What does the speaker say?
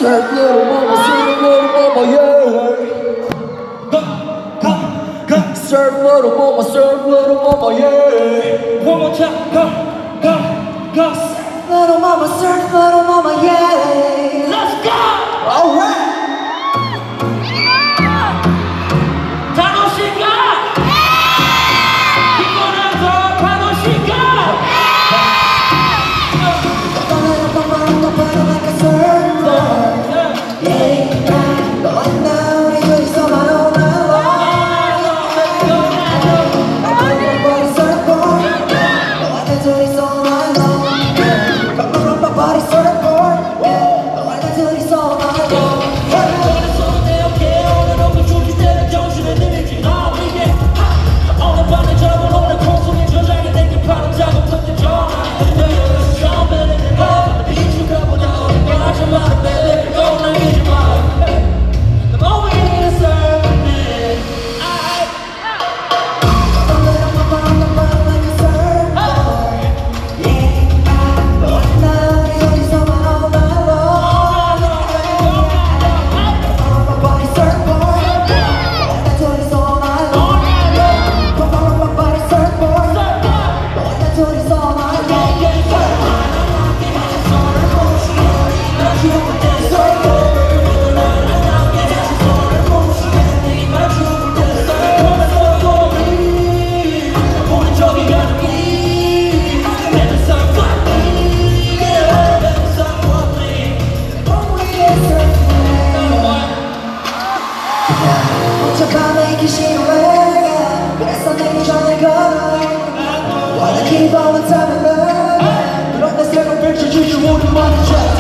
Surf little mama, surf little mama, yeah. Surf little mama, surf little mama, yeah. One more time, go. Surf little mama, surf little mama, yeah. Let's go. Alright. 혼자가내기 싫어해 그래서 내기 전에 걸어 Wanna keep on time and love 그런데 새로 펼쳐지지 우리 말이죠